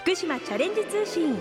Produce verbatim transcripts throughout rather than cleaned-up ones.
福島チャレンジ通信。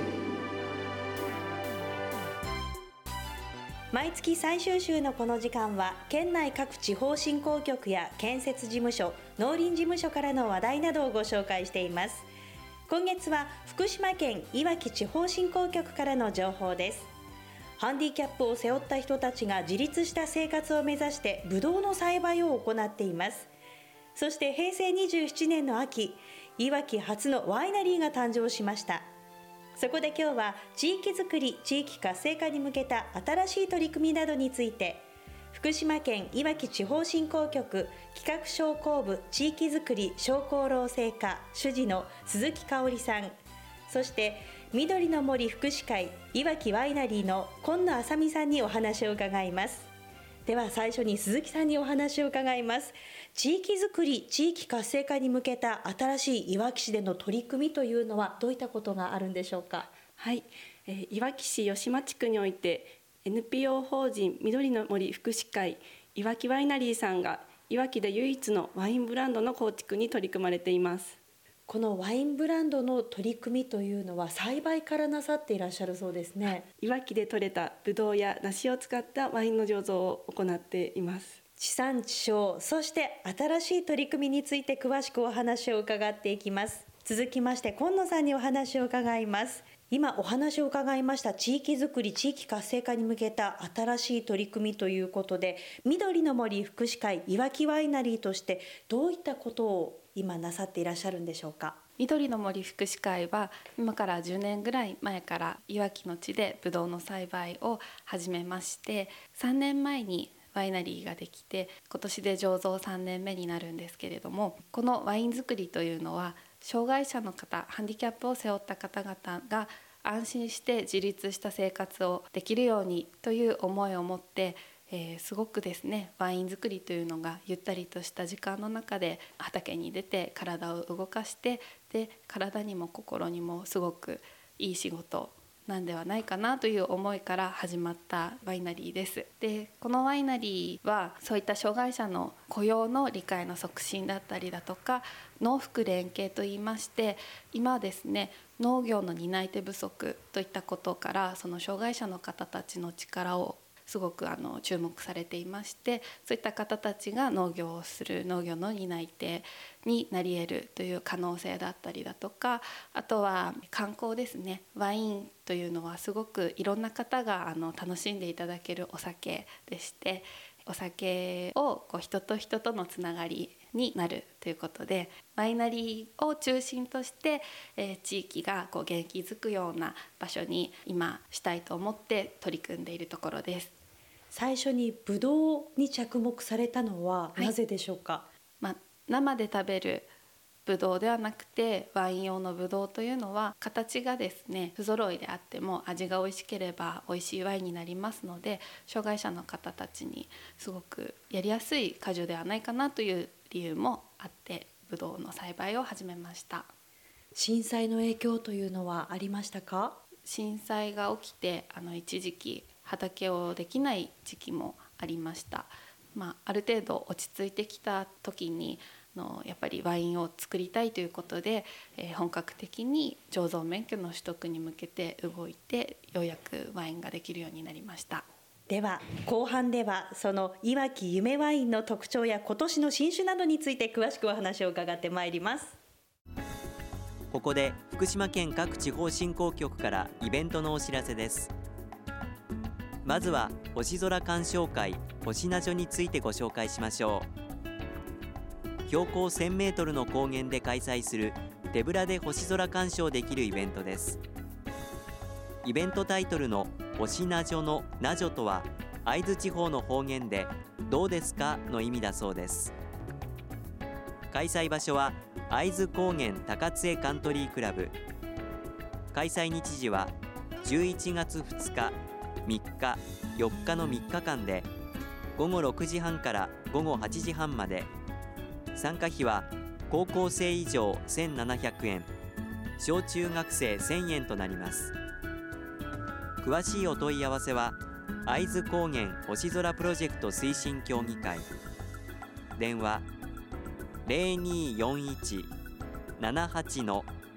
毎月最終週のこの時間は、県内各地方振興局や建設事務所、農林事務所からの話題などをご紹介しています。今月は福島県いわき地方振興局からの情報です。ハンディキャップを背負った人たちが自立した生活を目指してブドウの栽培を行っています。そしてへいせいにじゅうななねんの秋、いわき初のワイナリーが誕生しました。そこで今日は地域づくり、地域活性化に向けた新しい取り組みなどについて、福島県いわき地方振興局企画商工部地域づくり商工労政課主事の鈴木香織さん、そして緑の森福祉会いわきワイナリーの今野あさみさんにお話を伺います。では最初に鈴木さんにお話を伺います。地域づくり、地域活性化に向けた新しいいわき市での取り組みというのはどういったことがあるんでしょうか。 はい、えー、いわき市吉間地区において エヌピーオー 法人緑の森福祉会いわきワイナリーさんがいわきで唯一のワインブランドの構築に取り組まれています。 このワインブランドの取り組みというのは栽培からなさっていらっしゃるそうですね。 いわきで採れたブドウや梨を使ったワインの醸造を行っています。 地産地消、そして新しい取り組みについて詳しくお話を伺っていきます。続きまして今野さんにお話を伺います。今お話を伺いました地域づくり、地域活性化に向けた新しい取り組みということで、緑の森福祉会いわきワイナリーとしてどういったことを今なさっていらっしゃるんでしょうか。 緑の森福祉会は今からじゅうねんぐらい前からいわきの地でブドウの栽培を始めまして、さんねんまえにワイナリーができて、今年で醸造さんねんめになるんですけれども、このワイン作りというのは障害者の方、ハンディキャップを背負った方々が安心して自立した生活をできるようにという思いを持って、えー、すごくですね、ワイン作りというのがゆったりとした時間の中で畑に出て体を動かして、で体にも心にもすごくいい仕事なんではないかなという思いから始まったワイナリーです。で、このワイナリーはそういった障害者の雇用の理解の促進だったりだとか、農福連携といいまして、今ですね、農業の担い手不足といったことから、その障害者の方たちの力をすごくあの注目されていまして、そういった方たちが農業をする農業の担い手になり得るという可能性だったりだとか、あとは観光ですね。ワインというのはすごくいろんな方があの楽しんでいただけるお酒でして、お酒をこう人と人とのつながりになるということで、ワイナリーを中心として、えー、地域がこう元気づくような場所に今したいと思って取り組んでいるところです。 最初にブドウに着目されたのはなぜでしょうか。はい、 まあ、生で食べるブドウではなくて、ワイン用のブドウというのは形がですね不揃いであっても味が美味しければ美味しいワインになりますので、障害者の方たちにすごくやりやすい果樹ではないかなという理由もあって、ブドウの栽培を始めました。 震災の影響というのはありましたか。 震災が起きてあの一時期畑をできない時期もありました。まあ、ある程度落ち着いてきた時にのやっぱりワインを作りたいということで、えー、本格的に醸造免許の取得に向けて動いて、ようやくワインができるようになりました。 では後半ではそのいわき夢ワインの特徴や今年の新酒などについて詳しくお話を伺ってまいります。 ここで福島県各地方振興局からイベントのお知らせです。まずは星空鑑賞会星名所についてご紹介しましょう。標高せんメートルの高原で開催する手ぶらで星空鑑賞できるイベントです。イベントタイトルの星名所の名所とは、会津地方の方言でどうですかの意味だそうです。開催場所は会津高原高津江カントリークラブ。開催日時はじゅういちがつふつか、みっか、よっかのみっかかんで、ごごろくじはんからごごはちじはんまで。参加費は高校生以上せんななひゃくえん、小中学生せんえんとなります。詳しいお問い合わせは会津高原星空プロジェクト推進協議会。電話 ゼロにーよんいち ななはち の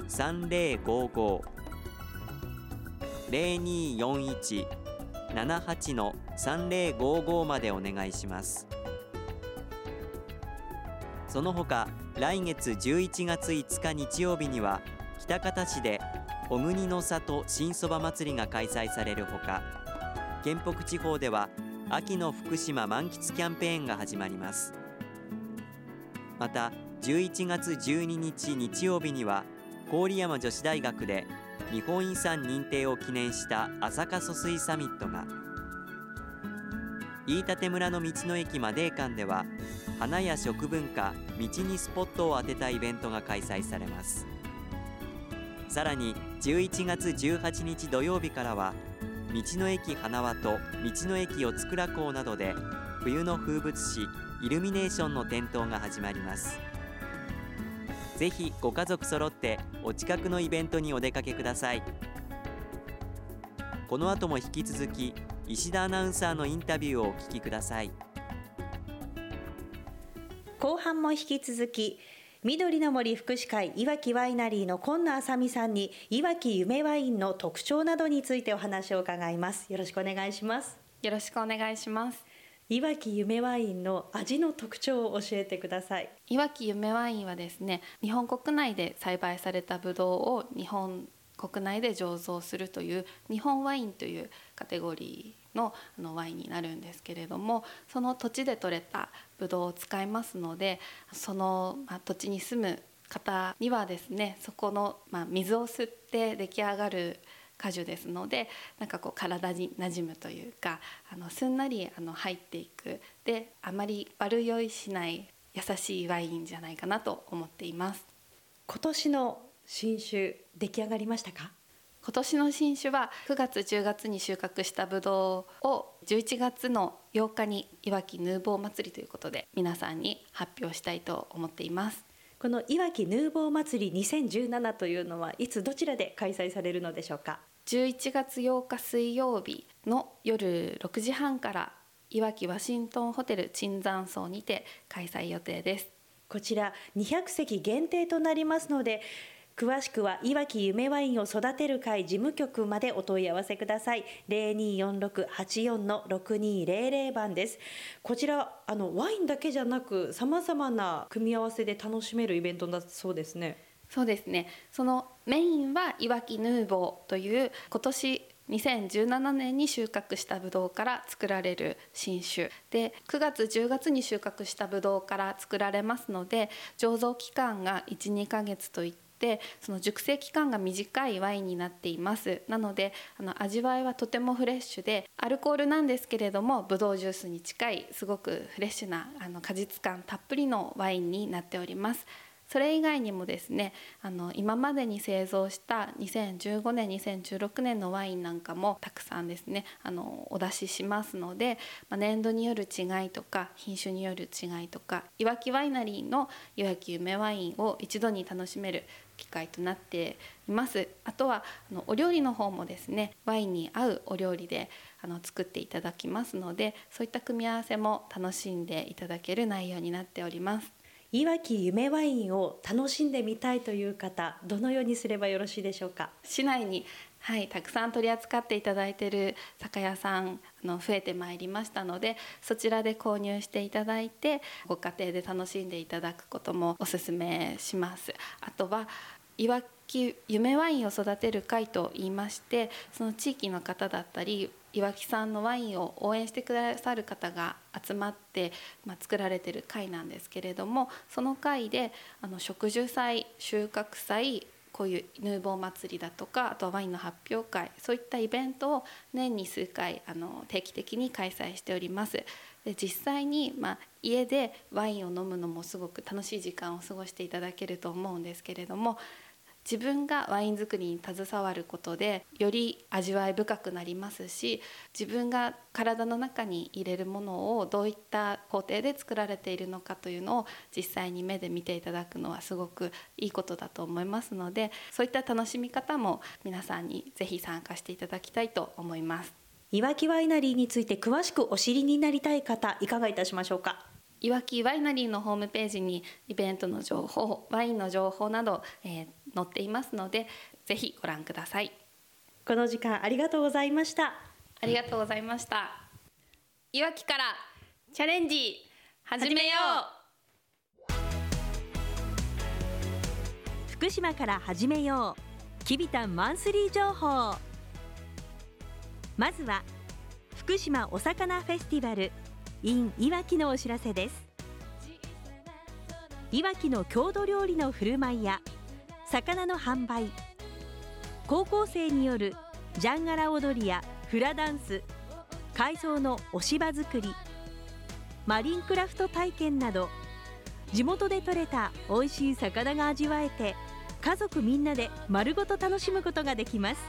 さんぜろごご ゼロにーよんいち ななはち さんぜろごご までお願いします。その他、来月じゅういちがついつか日曜日には喜多方市で小国の里新そば祭りが開催されるほか、県北地方では秋の福島満喫キャンペーンが始まります。またじゅういちがつじゅうににち日曜日には郡山女子大学で日本遺産認定を記念した朝霞疎水サミットが、飯舘村の道の駅マデー館では花や食文化、道にスポットを当てたイベントが開催されます。さらにじゅういちがつじゅうはちにち土曜日からは道の駅花輪と道の駅四つ倉港などで冬の風物詩イルミネーションの点灯が始まります。ぜひご家族揃ってお近くのイベントにお出かけください。この後も引き続き石田アナウンサーのインタビューをお聞きください。 後半も引き続き緑の森福祉会いわきワイナリーの今野あさみさんにいわき夢ワインの特徴などについてお話を伺います。よろしくお願いします。 よろしくお願いします。 いわき夢ワインの味の特徴を教えてください。 いわき夢ワインはですね、日本国内で栽培されたブドウを日本国内で醸造するという日本ワインというカテゴリーのあのワインになるんですけれども、その土地で採れたブドウを使いますので、その、まあ、土地に住む方にはですね、そこの、まあ、水を吸って出来上がる果樹ですので、なんかこう体に馴染むというか、あのすんなりあの入っていく、であまり悪酔いしない優しいワインじゃないかなと思っています。 今年の新酒出来上がりましたか？ 今年の新酒はくがつじゅうがつに収穫したブドウをじゅういちがつのようかにいわきヌーボー祭りということで皆さんに発表したいと思っています。 このいわきヌーボー祭りにせんじゅうななというのはいつどちらで開催されるのでしょうか？ じゅういちがつようか水曜日の夜ろくじはんからいわきワシントンホテル椿山荘にて開催予定です。 こちらにひゃくせき限定となりますので、詳しくはいわき夢ワインを育てる会事務局までお問い合わせください。ゼロにーよんろくはちよんのろくにーゼロゼロばんです。こちらあのワインだけじゃなくさまざまな組み合わせで楽しめるイベントだそうですね。 そうですね。そのメインはいわきヌーボーという今年にせんじゅうななねんに収穫したブドウから作られる新酒で、くがつじゅうがつに収穫したブドウから作られますので、醸造期間がいち、にかげつといってでその熟成期間が短いワインになっています。なのであの味わいはとてもフレッシュで、アルコールなんですけれどもブドウジュースに近いすごくフレッシュなあの果実感たっぷりのワインになっております。それ以外にもですね、あの今までに製造したにせんじゅうごねんにせんじゅうろくねんのワインなんかもたくさんですねあのお出ししますので、まあ、年度による違いとか品種による違いとか、いわきワイナリーのいわき梅ワインを一度に楽しめる機会となっています。あとはあのお料理の方もですね、ワインに合うお料理であの作っていただきますので、そういった組み合わせも楽しんでいただける内容になっております。 いわき夢ワインを楽しんでみたいという方、どのようにすればよろしいでしょうか？ 市内に、はい、たくさん取り扱っていただいている酒屋さんあの増えてまいりましたので、そちらで購入していただいてご家庭で楽しんでいただくこともお勧めします。あとはいわき夢ワインを育てる会といいまして、その地域の方だったりいわき産のワインを応援してくださる方が集まって、まあ、作られている会なんですけれども、その会であの植樹祭、収穫祭、こういうヌーボー祭りだとか、あとはワインの発表会、そういったイベントを年に数回あの定期的に開催しております。で実際に、まあ、家でワインを飲むのもすごく楽しい時間を過ごしていただけると思うんですけれども、自分がワイン作りに携わることでより味わい深くなりますし、自分が体の中に入れるものをどういった工程で作られているのかというのを実際に目で見ていただくのはすごくいいことだと思いますので、そういった楽しみ方も皆さんにぜひ参加していただきたいと思います。 いわきワイナリーについて詳しくお知りになりたい方、いかがいたしましょうか？ いわきワイナリーのホームページにイベントの情報、ワインの情報など、えー、載っていますので、ぜひご覧ください。 この時間ありがとうございました。 ありがとうございました。いわきからチャレンジ始めよう。 福島から始めよう、きびたんマンスリー情報。まずは福島お魚フェスティバル in いわきのお知らせです。いわきの郷土料理の振る舞いや魚の販売、高校生によるジャンガラ踊りやフラダンス、海藻の押し場作り、マリンクラフト体験など、地元で採れた美味しい魚が味わえて、家族みんなで丸ごと楽しむことができます。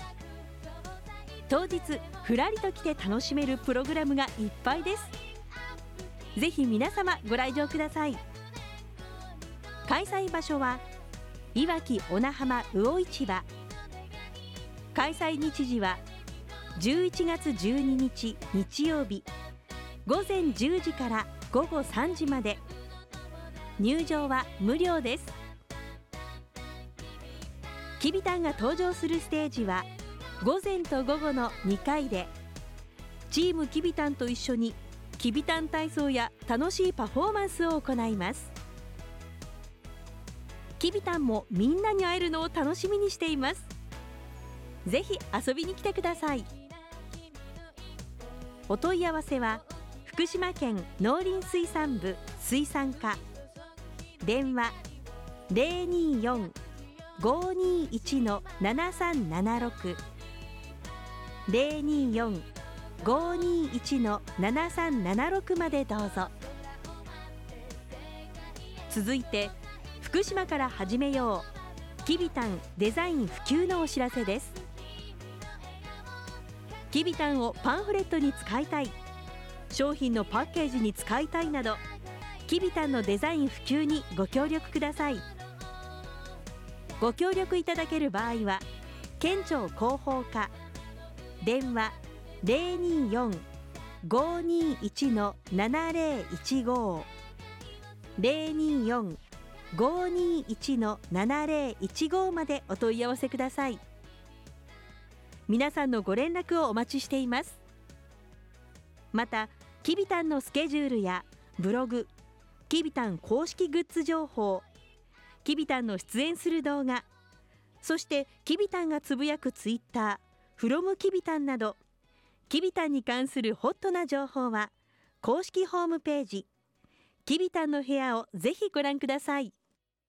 当日ふらりと来て楽しめるプログラムがいっぱいです。ぜひ皆様ご来場ください。開催場所はいわき小名浜魚市場。開催日時はじゅういちがつじゅうににち日曜日、ごぜんじゅうじからごごさんじまで。入場は無料です。きびたんが登場するステージは午前と午後のにかいで、チームきびたんと一緒にきびたん体操や楽しいパフォーマンスを行います。きびたんもみんなに会えるのを楽しみにしています。ぜひ遊びに来てください。お問い合わせは福島県農林水産部水産課、電話 ゼロにーよん ごーにーいち のななさんななろく ゼロにーよん ごーにーいち のななさんななろくまでどうぞ。続いて福島から始めよう、きびたんデザイン普及のお知らせです。きびたんをパンフレットに使いたい、商品のパッケージに使いたいなど、きびたんのデザイン普及にご協力ください。ご協力いただける場合は県庁広報課、電話 ゼロにーよん ごーにーいち のななゼロいちご ゼロにーよん ごーにーいち のななゼロいちごまでお問い合わせください。皆さんのご連絡をお待ちしています。またきびたんのスケジュールやブログ、きびたん公式グッズ情報、きびたんの出演する動画、そしてきびたんがつぶやくツイッター、フロムきびたんなど、きびたんに関するホットな情報は公式ホームページ、きびたんの部屋をぜひご覧ください。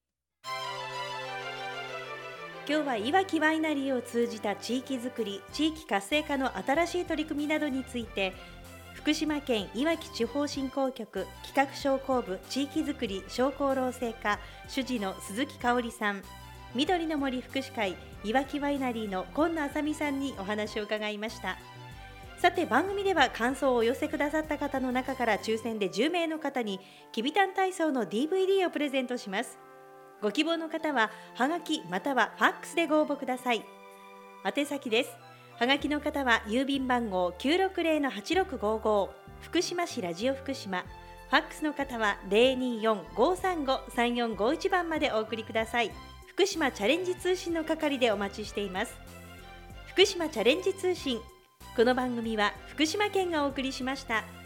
今日はいわきワイナリーを通じた地域づくり、地域活性化の新しい取り組みなどについて、福島県いわき地方振興局企画商工部地域づくり商工労政課主事の鈴木香織さん、緑の森福祉会いわきワイナリーの今野あさみさんにお話を伺いました。さて番組では感想をお寄せくださった方の中から抽選でじゅうめいの方にきびたん体操の ディーブイディー をプレゼントします。ご希望の方ははがきまたはファックスでご応募ください。宛先です。はがきの方は郵便番号 きゅうろくゼロのはちろくごご 福島市ラジオ福島、ファックスの方は ゼロにーよん ごーさんご さんよんごいち 番までお送りください。福島チャレンジ通信の係でお待ちしています。福島チャレンジ通信、この番組は福島県がお送りしました。